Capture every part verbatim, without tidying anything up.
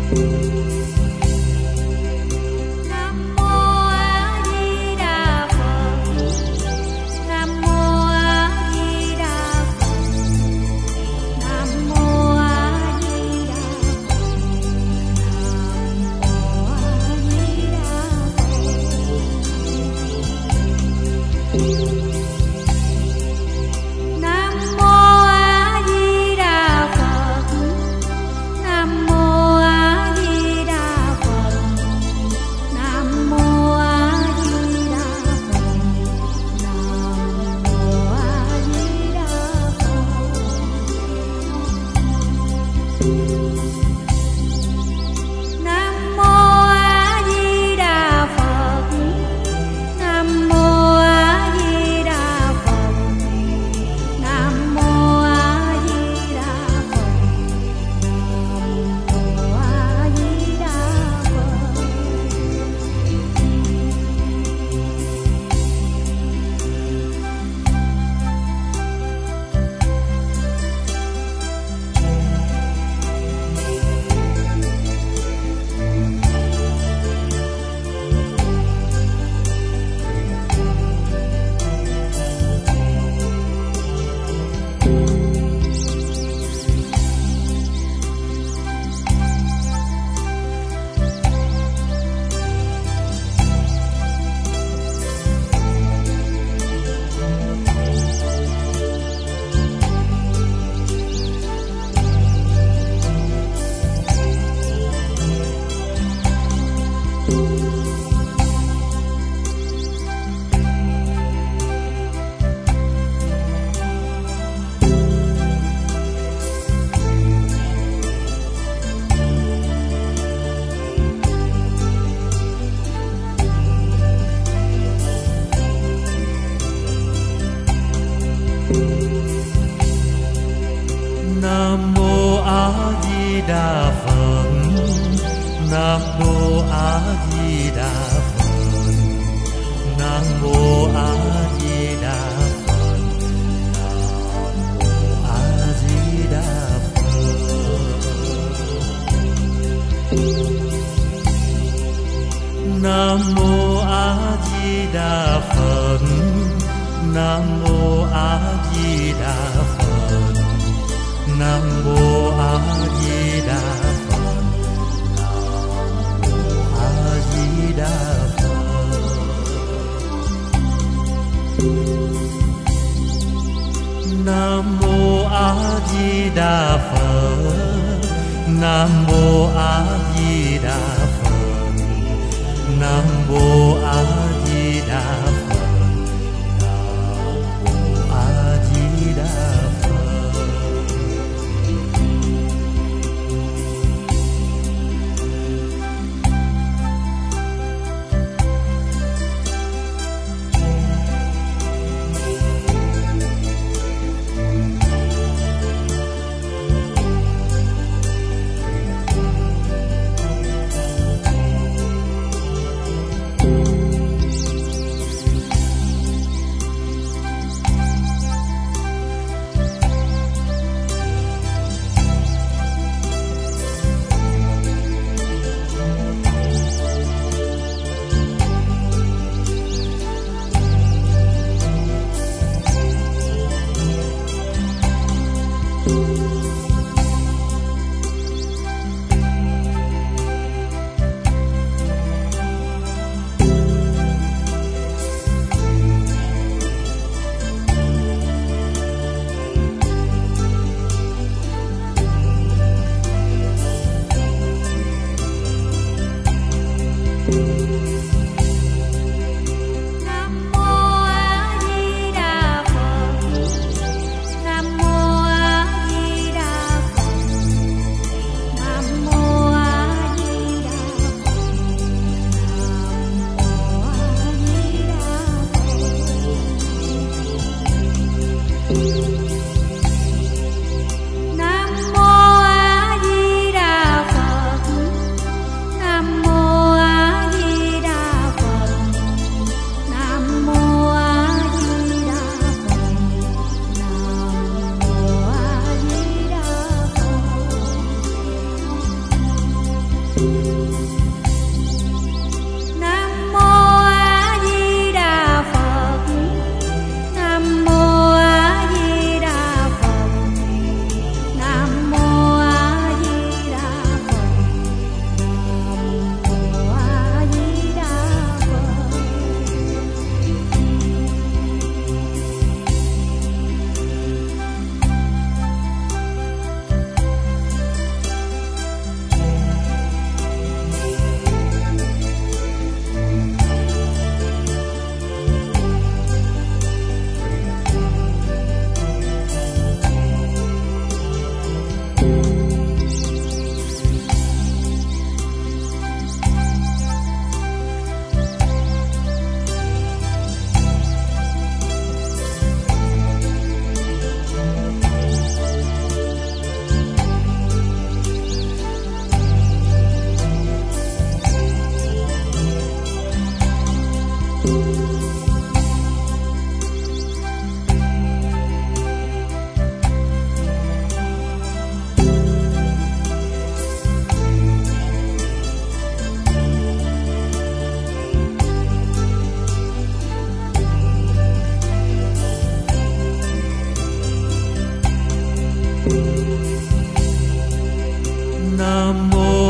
Đà Phật. Nam mô A Di Đà Phật. Nam mô A Di Đà Phật. Nam mô A Di Đà Phật. Nam mô A Di Đà Phật. Nam mô A Di Đà Phật. Nam mô A Di Đà Phật. Nam mô A Di Đà Phật. Nam mô A Di Đà Phật. Nam mô A Di Đà Phật.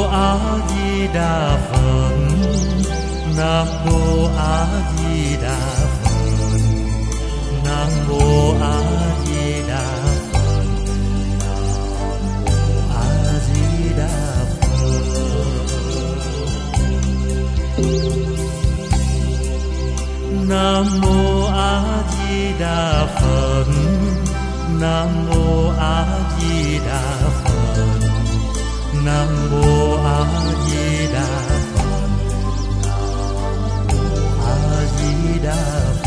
A Di Đà Phật. Nam mô A Di Đà Phật. Nam mô A Di Đà Phật. Nam mô A Di Đà Phật. Nam mô A Di Đà Phật. Nam mô A Di Đà Phật. A Di Đà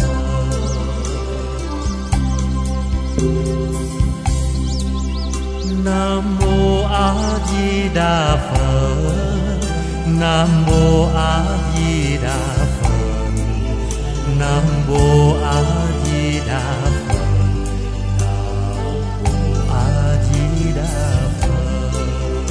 Phật. Nam mô A Di Đà Phật. Nam mô A Di Đà Phật. Nam mô A Di Đà Phật. A Di Đà Phật.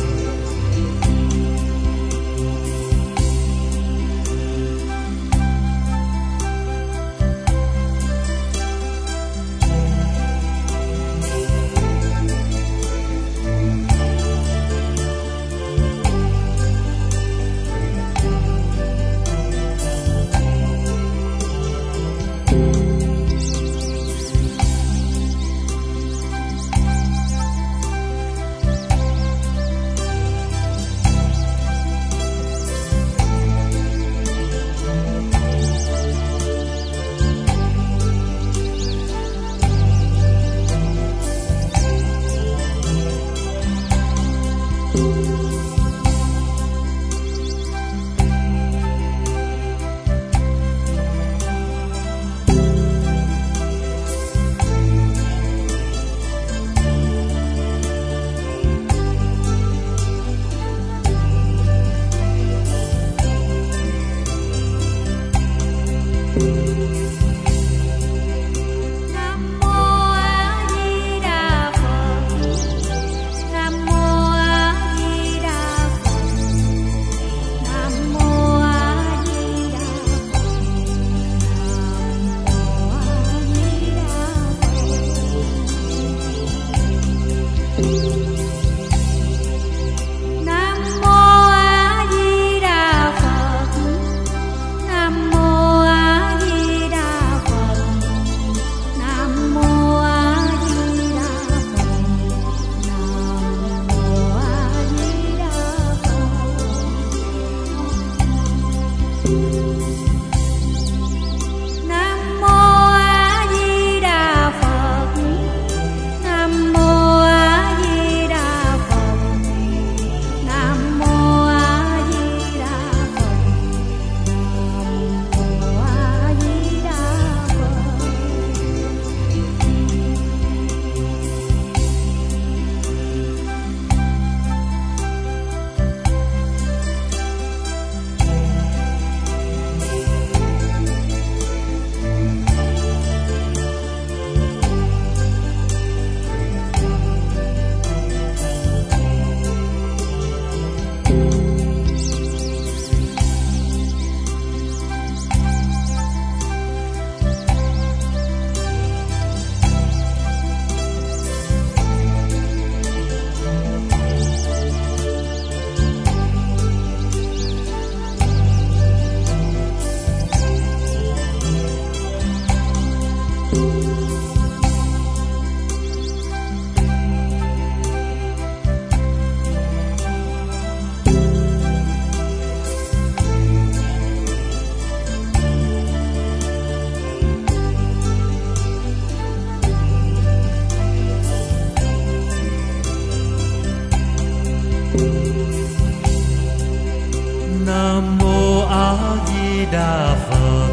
Nam mô A Di Đà Phật.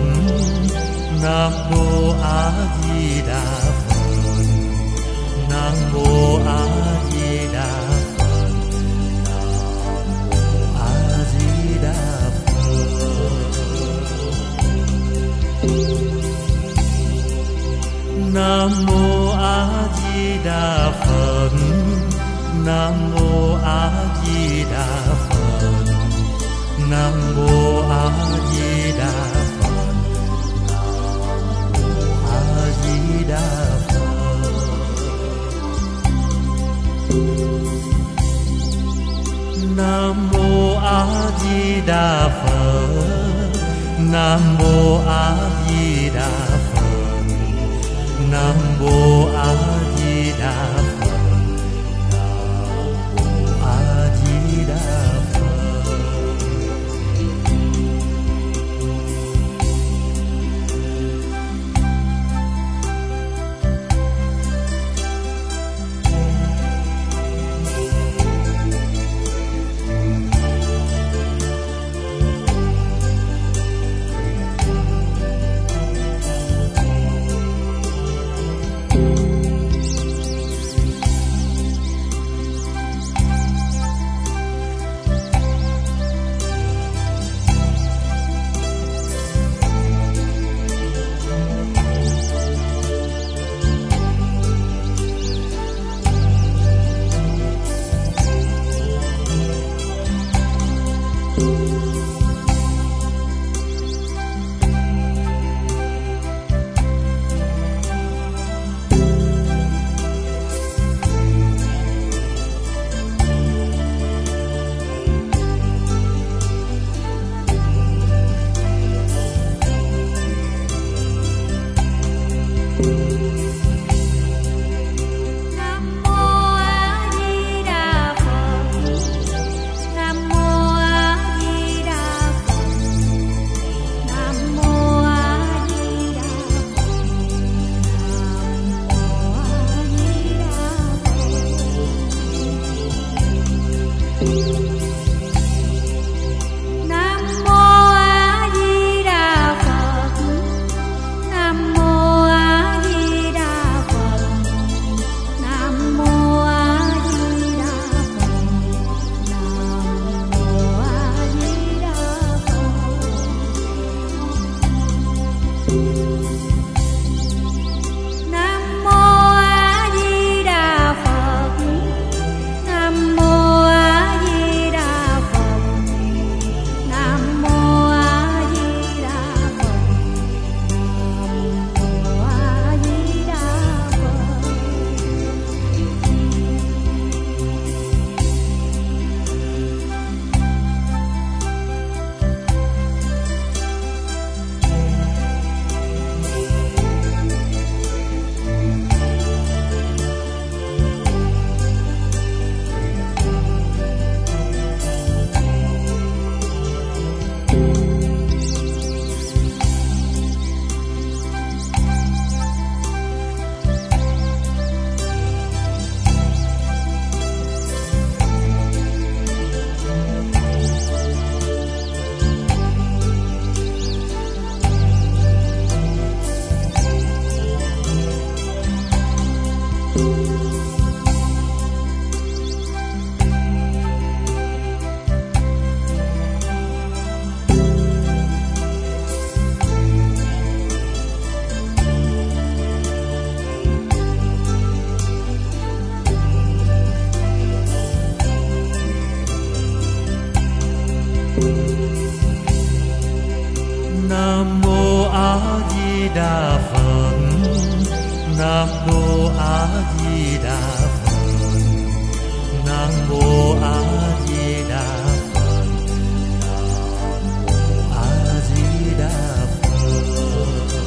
Nam mô A Di Đà Phật. Nam mô A Di Đà Phật. A Di Đà Phật. Nam mô A Di Đà Phật. Nam mô A Di Đà Phật. Nam mô A Di Đà Phật. A Di Đà Phật. Nam mô A Di Đà Phật. Nam mô A Di Đà Phật. Nam mô A Di Đà Phật. Nam mô A Di Đà Phật. Nam mô A Di Đà Phật. Nam mô A Di Đà Phật. Nam mô A Di Đà Phật. Nam mô A Di Đà Phật.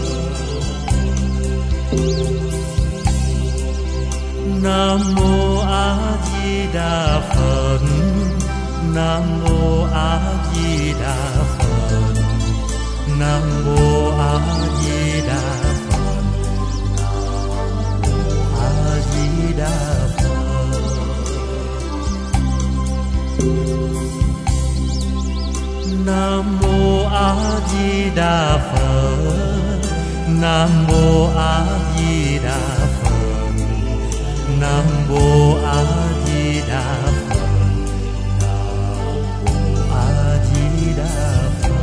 Nam mô A Di Đà Phật. Nam mô A Di Đà Phật. Nam mô A Di Đà Phật. Nam mô A Di Đà Phật. Nam mô A Di Đà Phật. Nam mô A Di Đà Phật. Nam mô A Di Đà Phật. Nam mô A Di Đà Phật.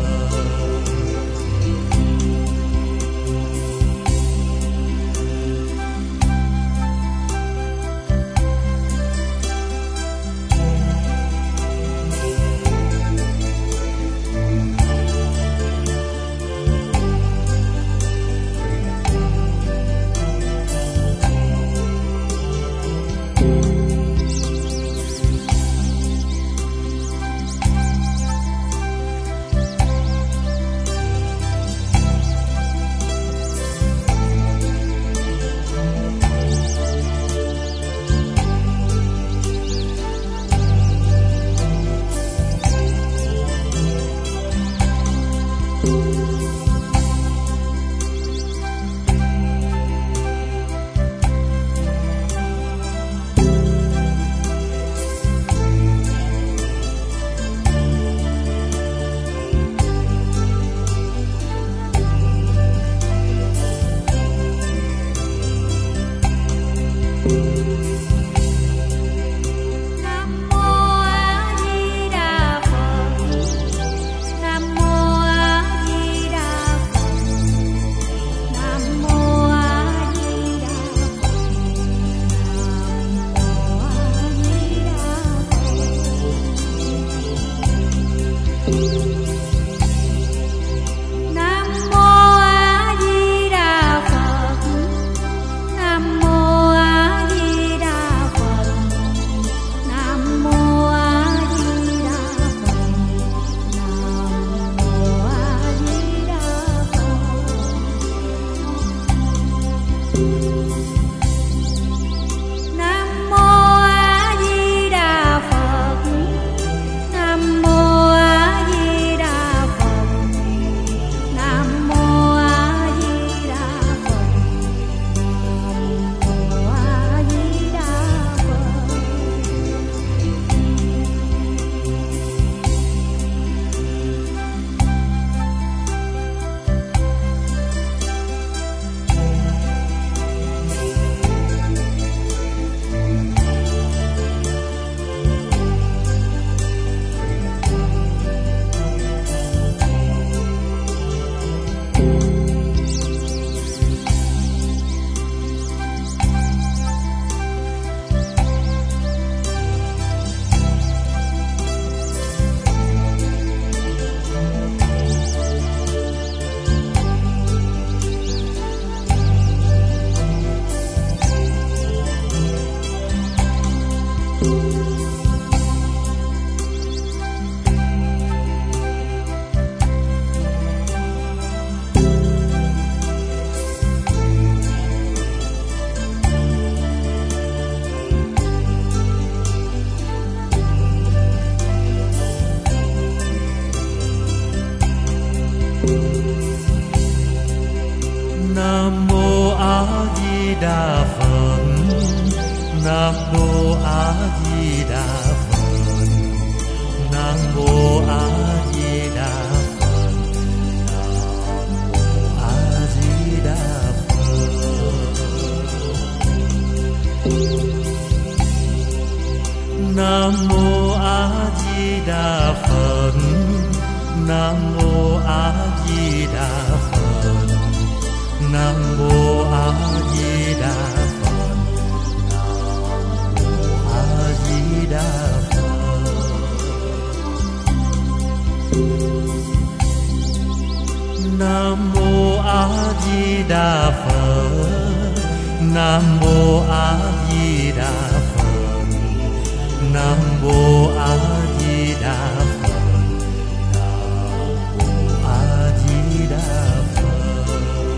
Đà Phật. Nam mô A Di Đà Phật. Nam mô A Di Đà Phật. Nam mô A Di Đà Phật.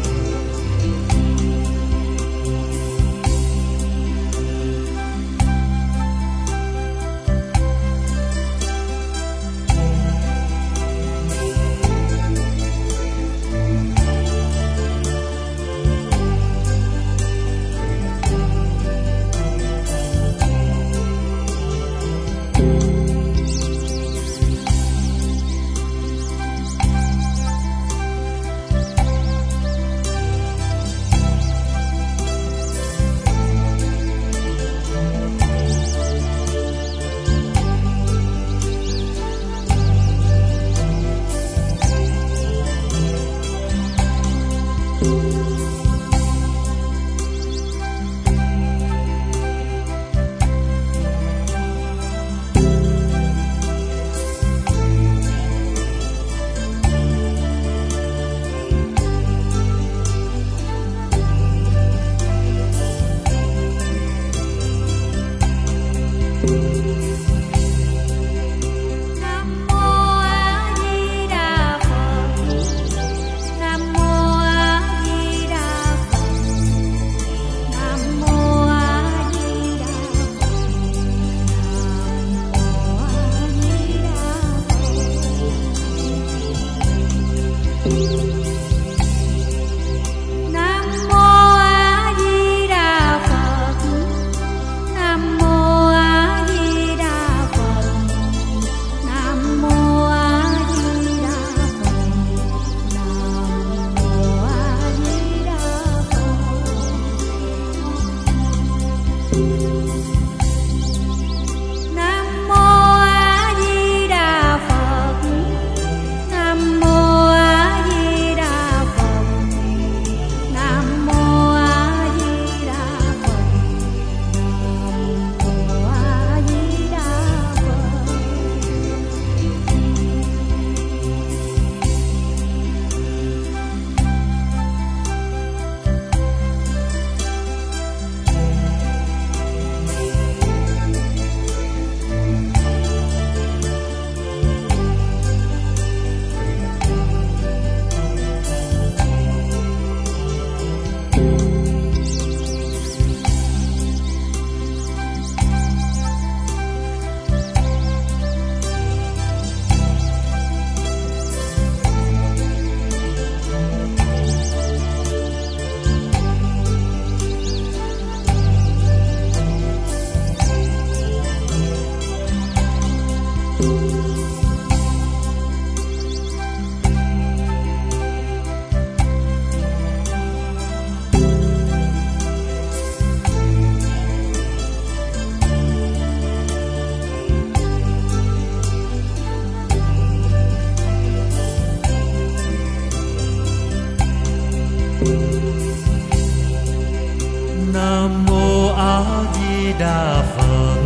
Nam mô A Di Đà Phật.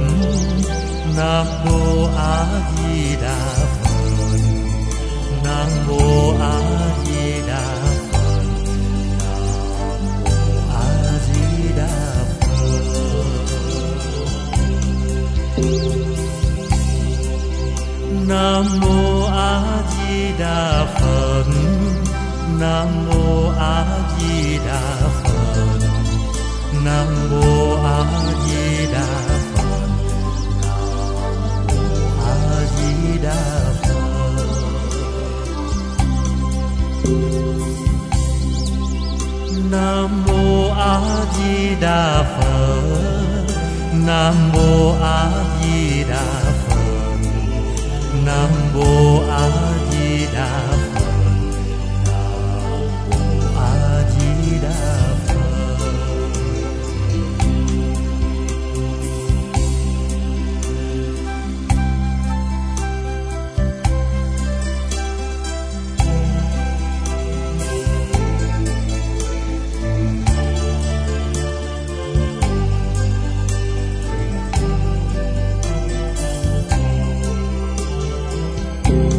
Nam mô A Di Đà Phật. Nam mô A Di Đà Phật. Nam mô A Di Đà Phật. Nam mô A Di Đà Phật. Nam mô A Di Đà Phật. Nam mô A Di Đà Phật. Nam mô A Di Đà Phật. Nam mô A Di Đà Phật. Nam mô A Di Đà Phật. Thank you.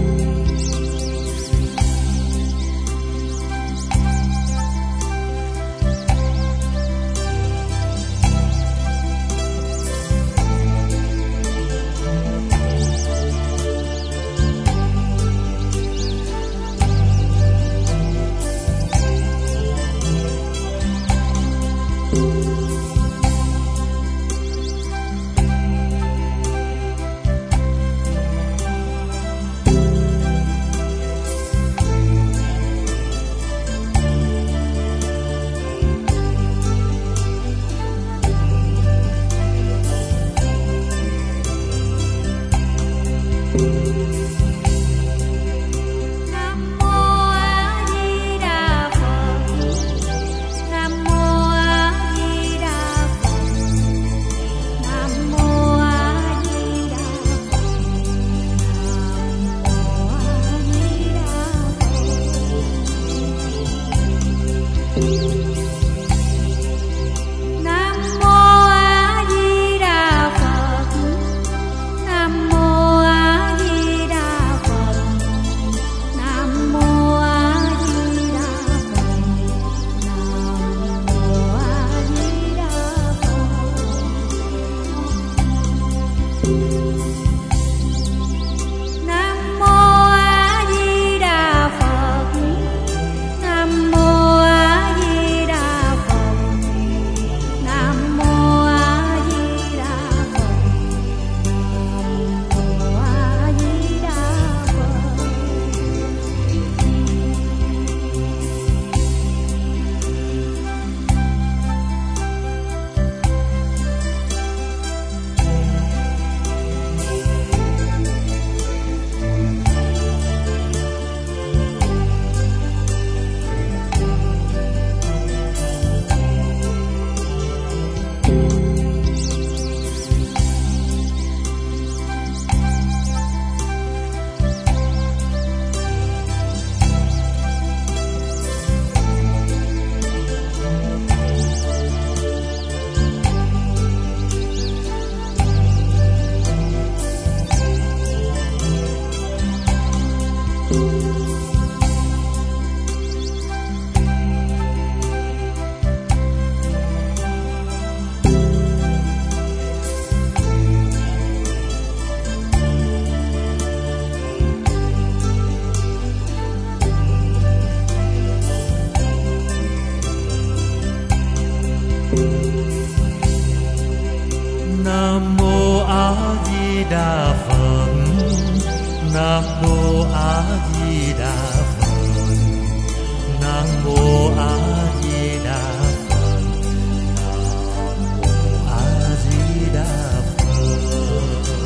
Đà Phật. Nam mô A Di Đà Phật. Nam mô A Di Đà Phật. Nam mô A Di Đà Phật.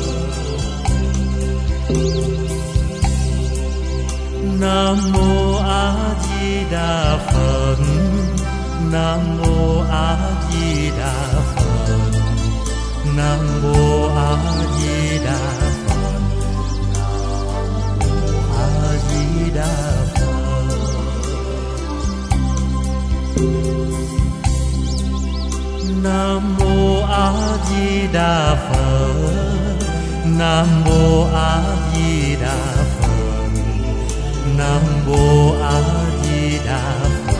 Nam mô A Di Đà Phật. Nam mô A Di Đà Phật. Nam mô A Di Đà Phật. Nam mô A Di Đà Phật. Nam mô A Di Đà Phật. Nam mô A Di Đà Phật. Nam mô A Di Đà Phật.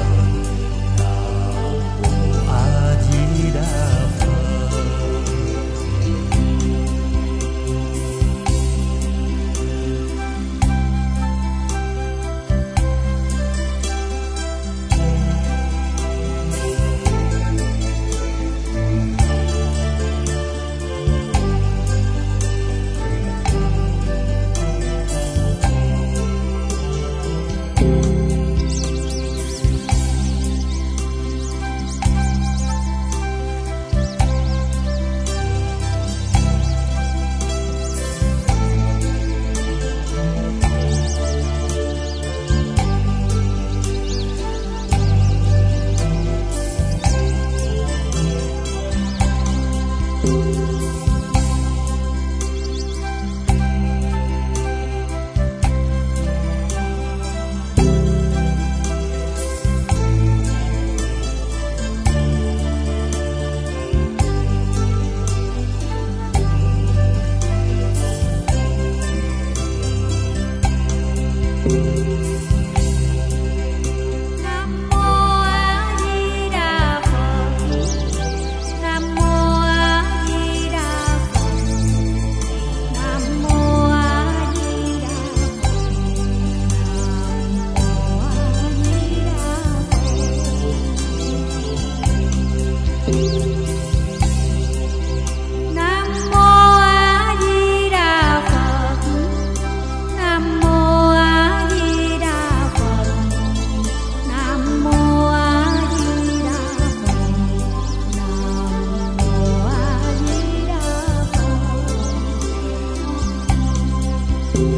Nam mô A Di Đà Phật. Nam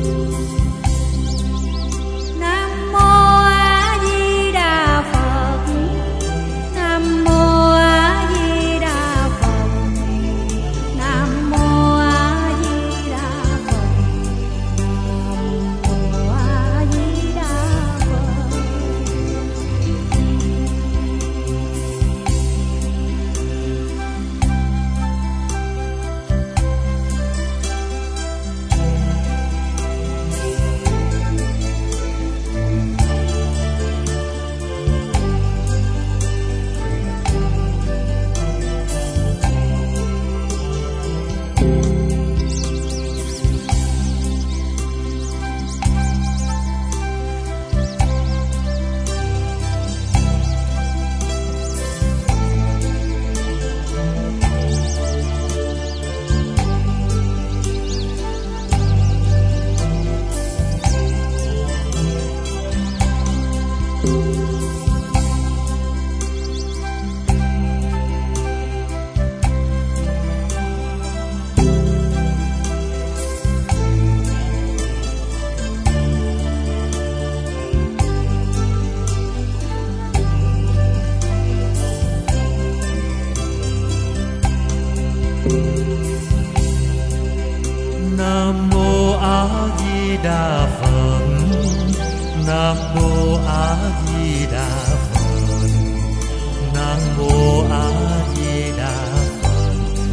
Nam mô A Di Đà Phật. Nam mô A Di Đà Phật. Nam mô A Di Đà Phật.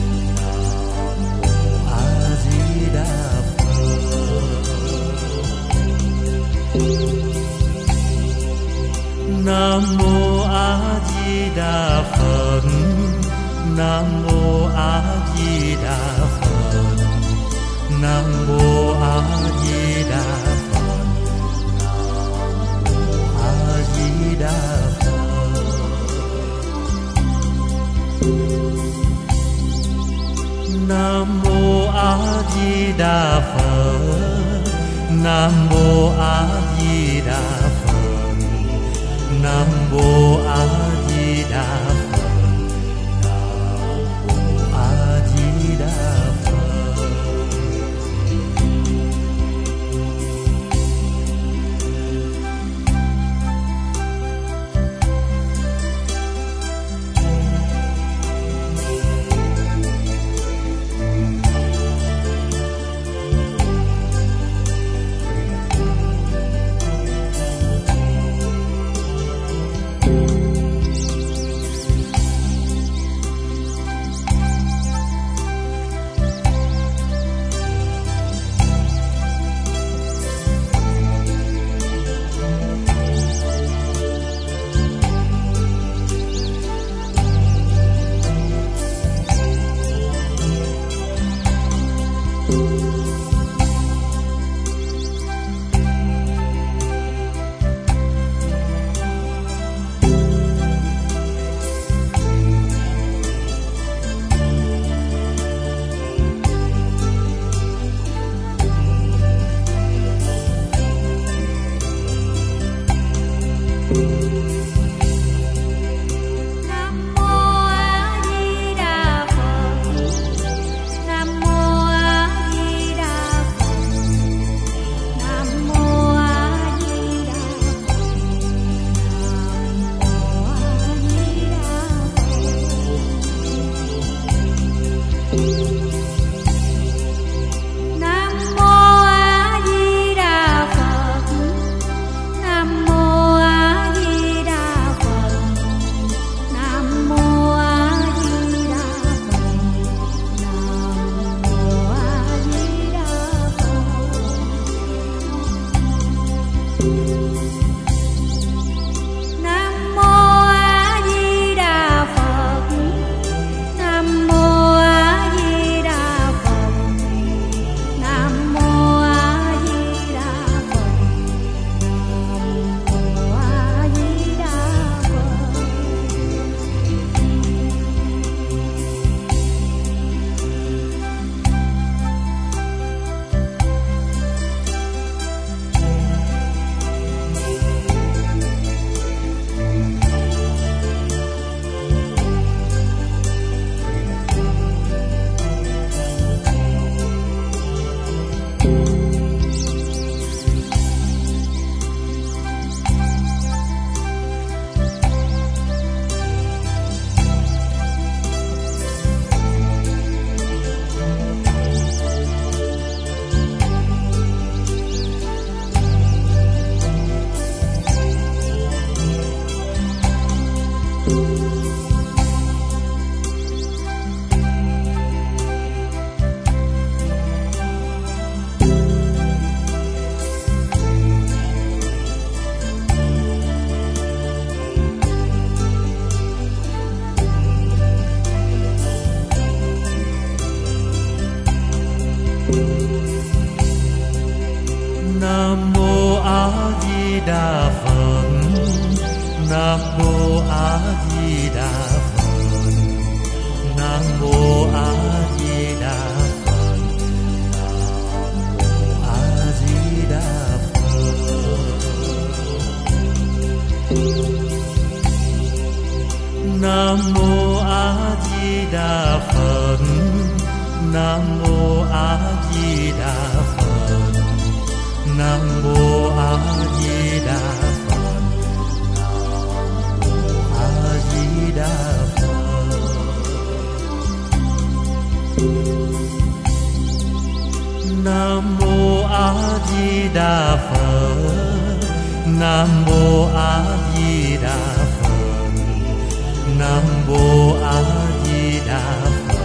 Nam mô A Di Đà Phật. Nam mô A Di Đà Phật. Nam mô A Di Đà Phật. Nam mô A Di Đà Phật. Nam mô A Di Đà Phật. Nam mô A Di Đà Phật. Nam mô A Di Đà Phật. Nam Mô A Di Đà Phật. Nam Mô A Di Đà Phật. Nam Mô A Di Đà Phật. Nam Mô A Di Đà Phật. Nam Mô A Di Đà Phật. Nam Mô A Di Đà Phật. Nam Mô A Di Đà Phật. Nam Mô A Di Đà Phật. Nam Mô A Di Đà Phật.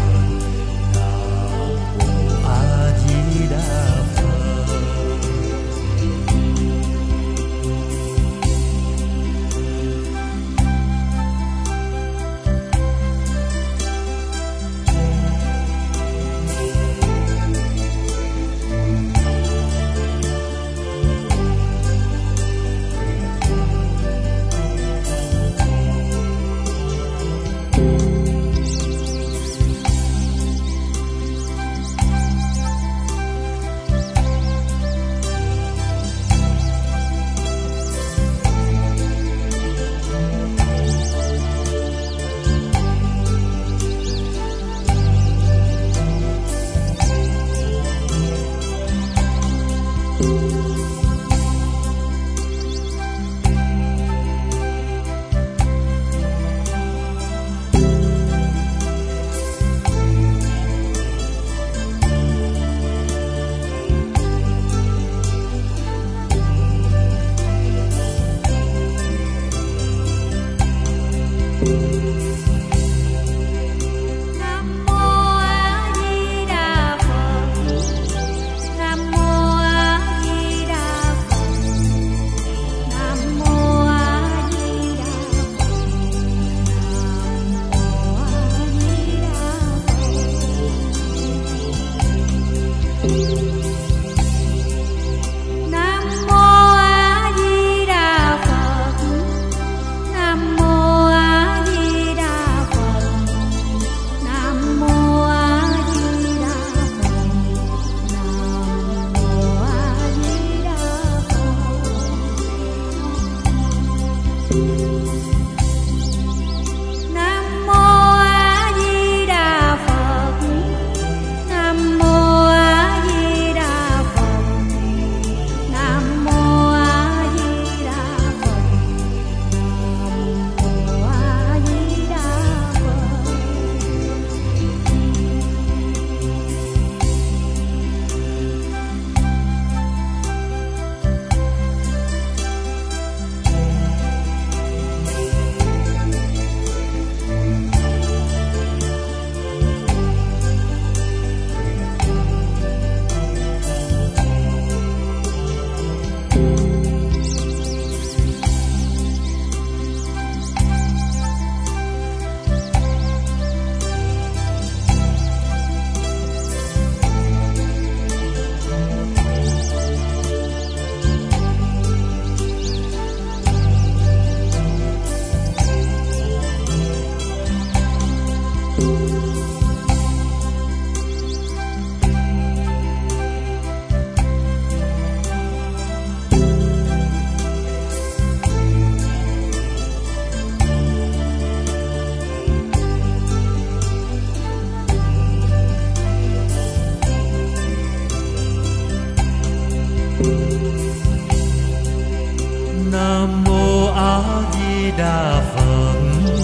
Nam Mô A Di Đà Phật.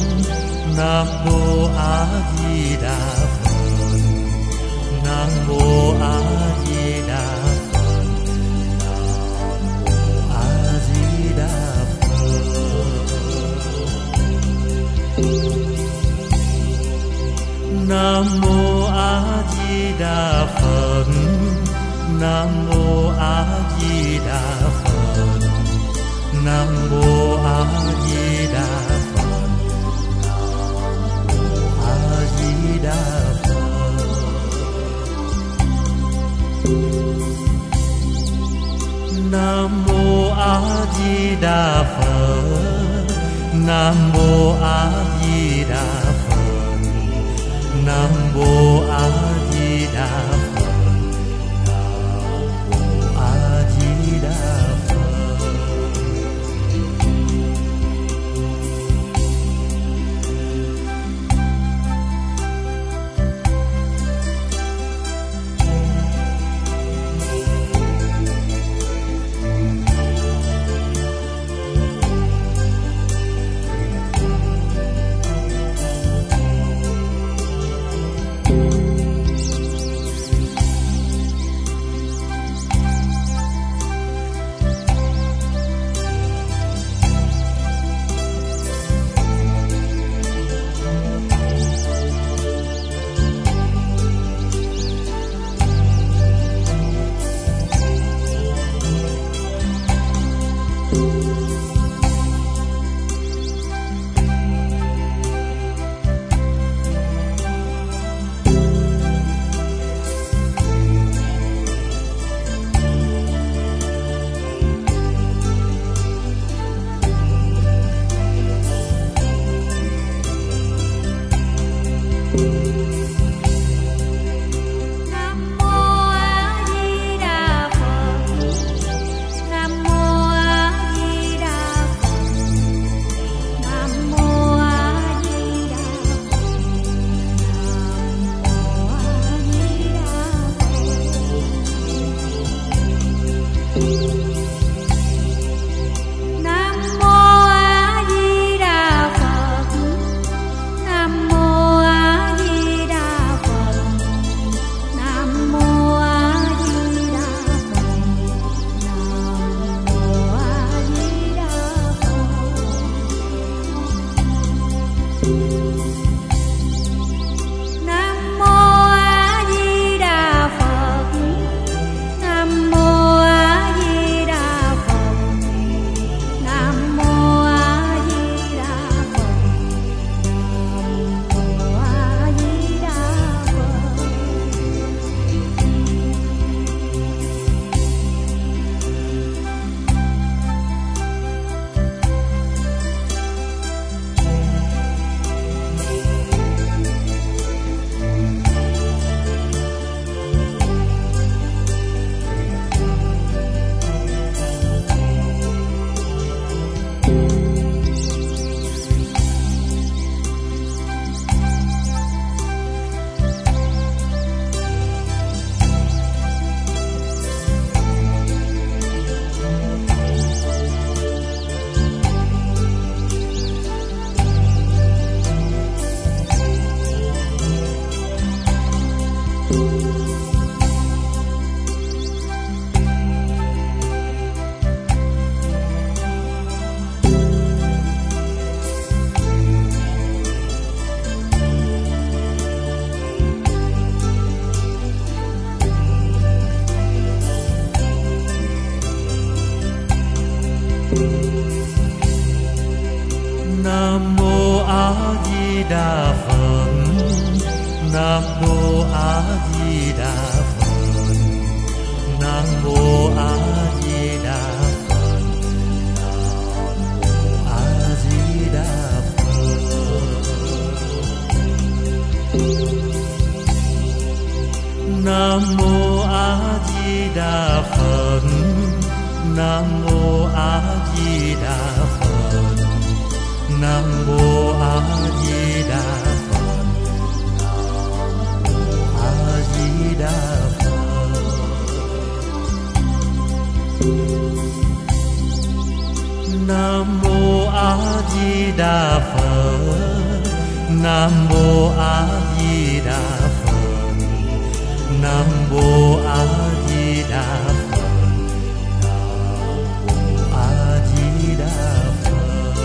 Nam Mô A Di Đà Phật. Nam Mô A Di Đà Phật. Nam Mô A Di Đà Phật. Nam Mô A Di Đà Phật. Nam Mô A Di Đà Phật. A Di Đà Phật. Nam mô A Di Đà Phật. Nam mô A Di Đà Phật. Nam mô A Di Đà Phật. Nam mô A Di Đà Phật. Nam mô A Di Đà Phật. Nam mô A Di Đà Phật. Nam mô A Di Đà Phật. Nam mô A Di Đà Phật. Nam mô A Di Đà Phật. Nam mô A Di Đà Phật. Nam mô A Di Đà Phật. Nam mô A Di Đà Phật. Nam mô A Di Đà Phật. Nam mô A Di Đà Phật. Nam mô A Di Đà Phật. Nam mô A Di Đà Phật.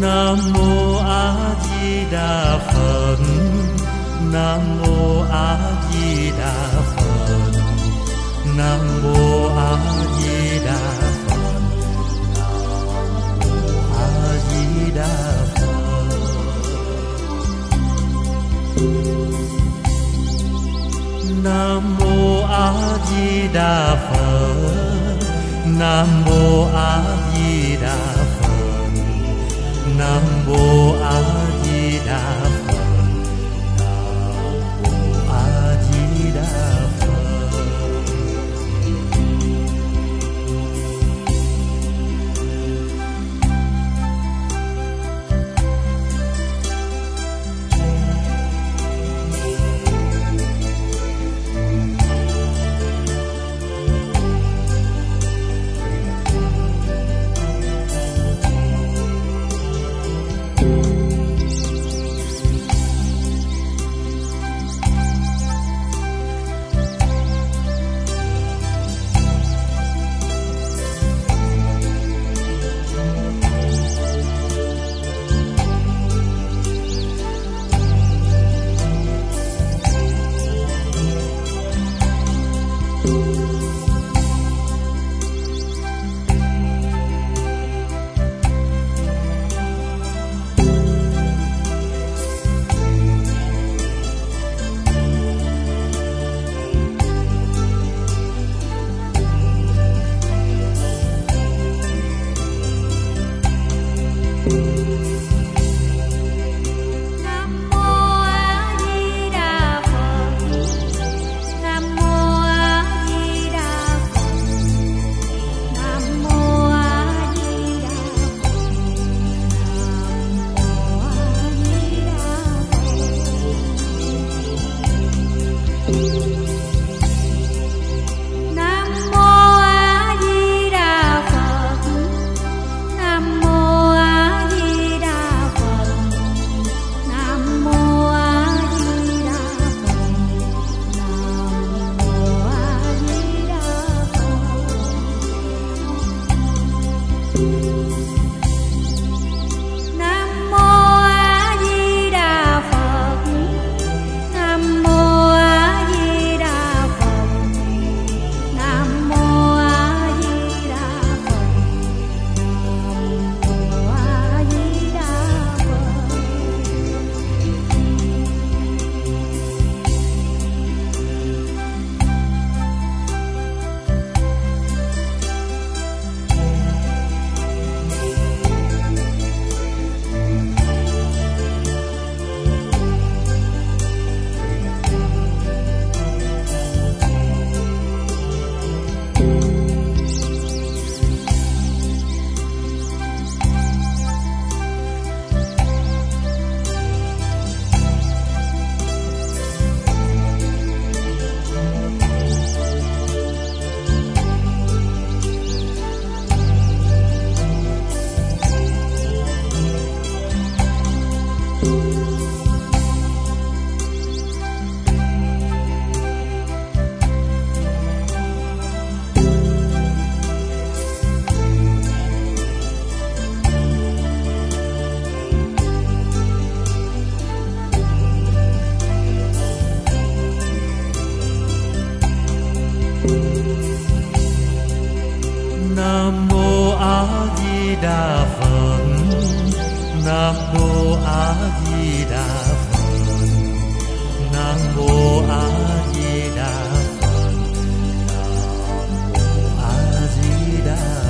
Nam mô A Di Đà Phật. Nam mô A Di Đà Phật. Nam mô A Di Đà Phật. A Di Đà Phật. Nam mô A Di Đà Phật. Nam mô A Di Đà Phật. Nam mô A Di Đà Phật. Nam mô A Di Đà Phật. Nam mô A Di Đà Phật. Nam mô A Di Đà Phật. Nam mô A Di Đà Phật. Nam mô A Di Đà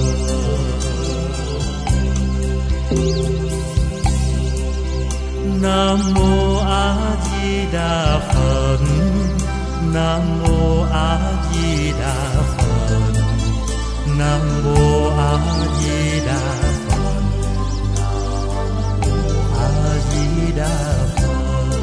Phật. Nam mô A Di Đà Phật. Nam mô A Di Đà Phật. Nam mô A Di Đà Phật. Nam mô A Di Đà Phật.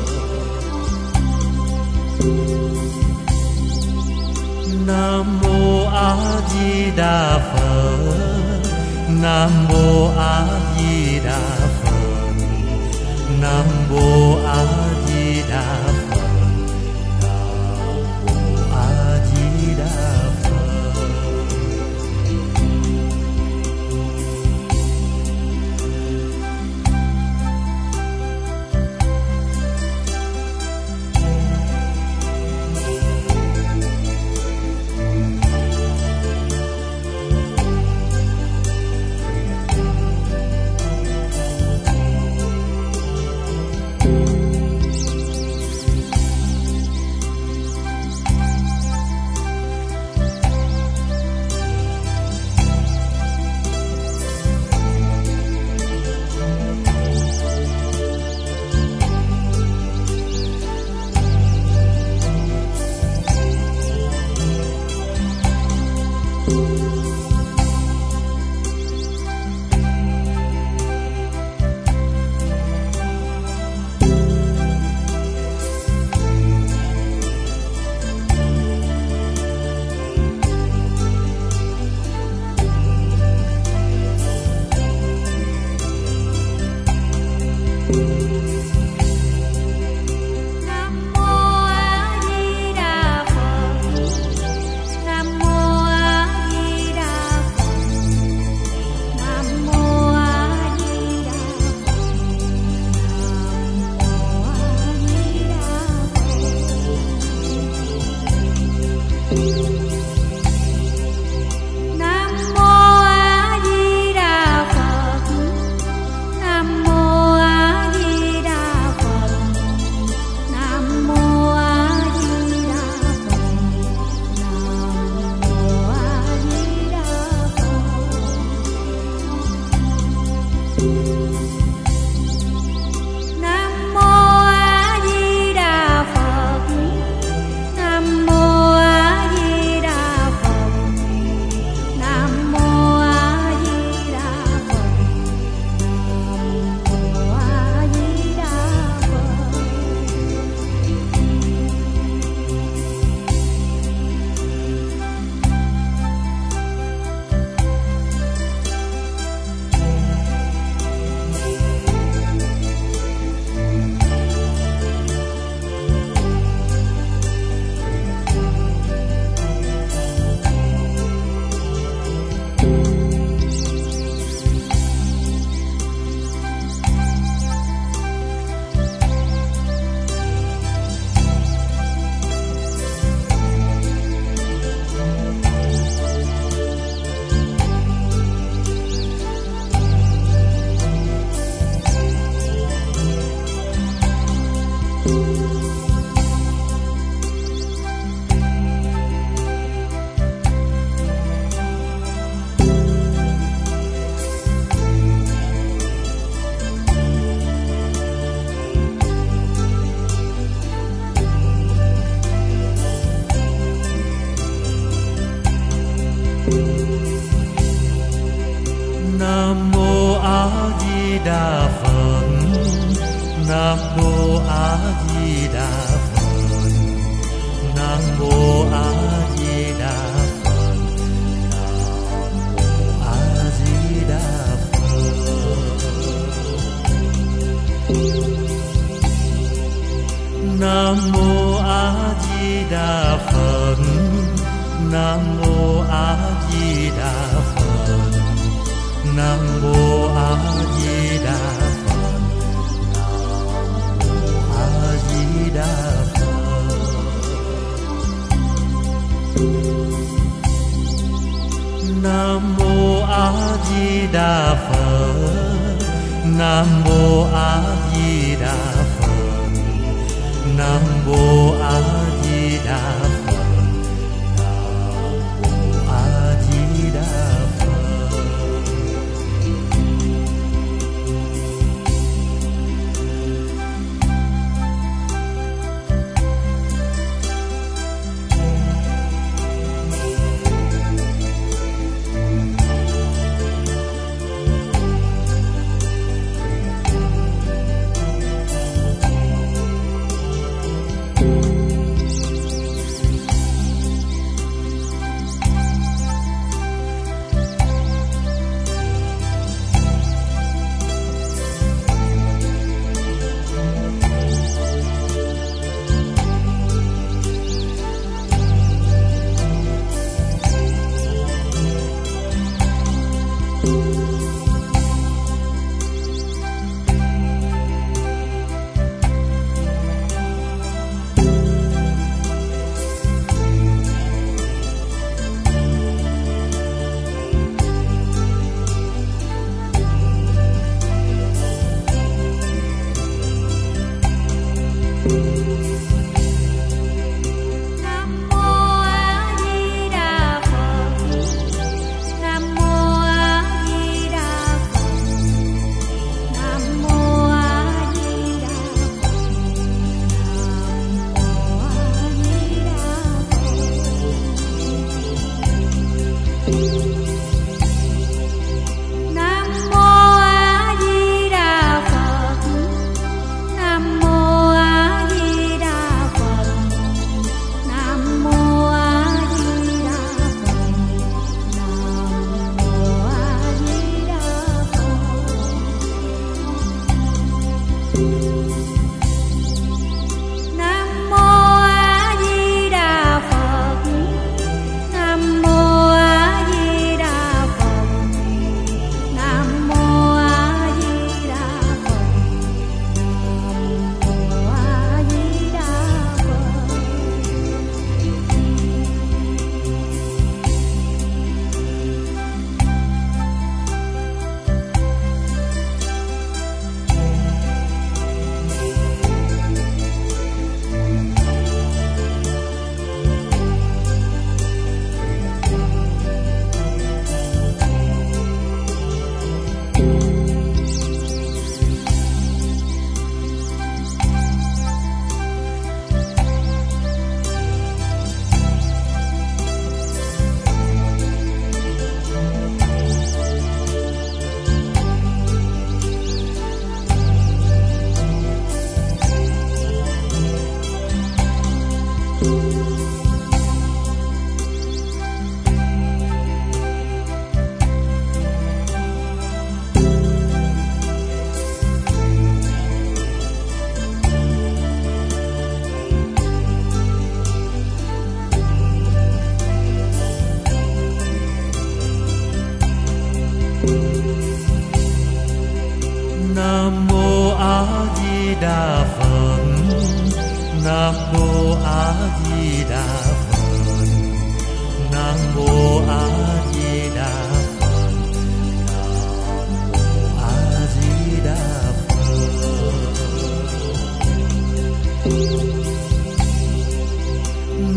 Nam mô A Di Đà Phật. Nam mô A Di Đà Phật. Nam mô A Di Đà Phật. Nam mô A Di Đà Phật. Nam mô A Di Đà Phật. Nam mô A Di Đà Phật. Nam mô A Di Đà Phật. Nam mô A Di Đà Phật. Nam mô A Di Đà Phật. Nam mô A Di Đà Phật. Nam mô A Di Đà Phật. Nam mô A Di Đà Phật. Nam mô A Di Đà Phật. Nam mô A Di Đà Phật. Nam mô A Di Đà Phật. Nam mô A Di Đà Phật.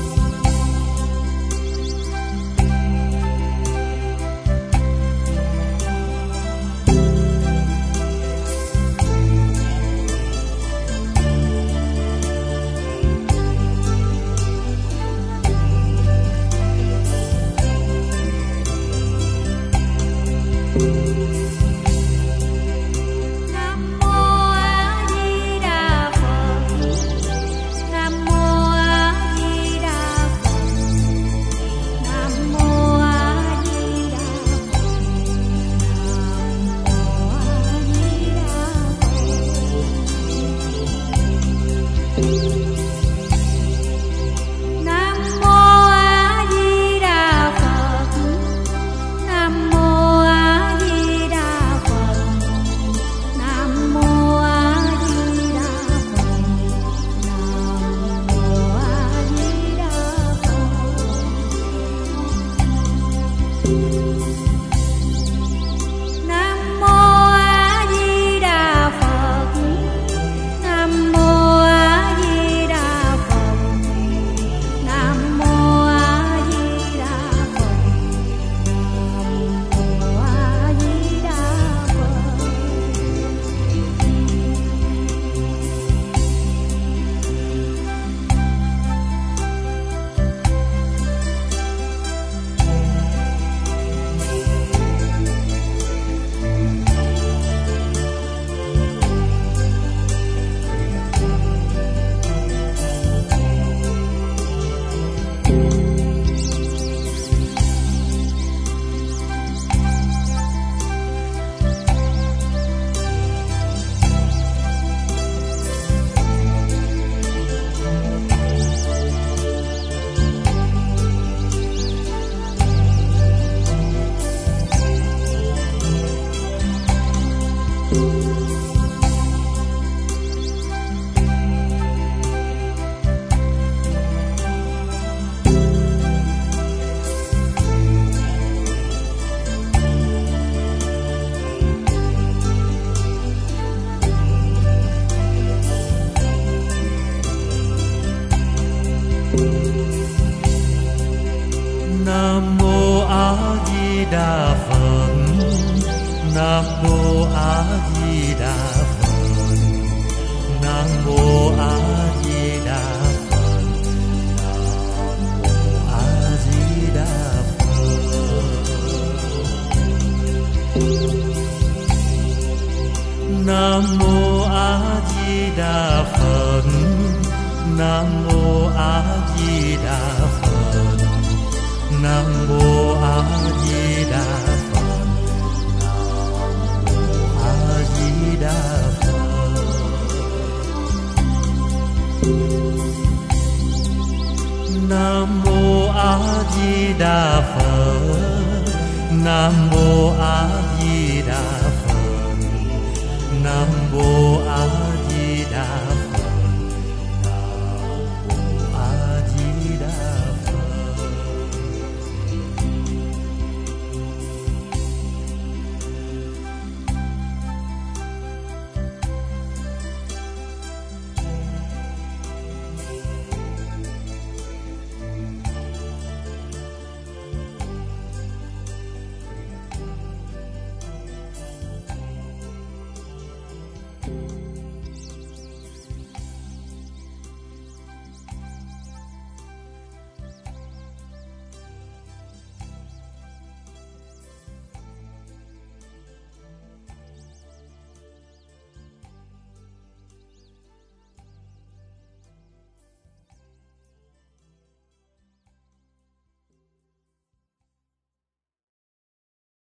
Nam mô A Di Đà Phật. Nam mô A Di Đà Phật. Nam mô A Di Đà Phật. Nam mô A Di Đà Phật. Nam mô A Di Đà Phật. Nam mô A Di Đà Phật. Nam mô A Di Đà Phật. Nam mô A Di Đà Phật. Nam mô A Di Đà Phật. Nam mô A Di Đà Phật. Nam mô A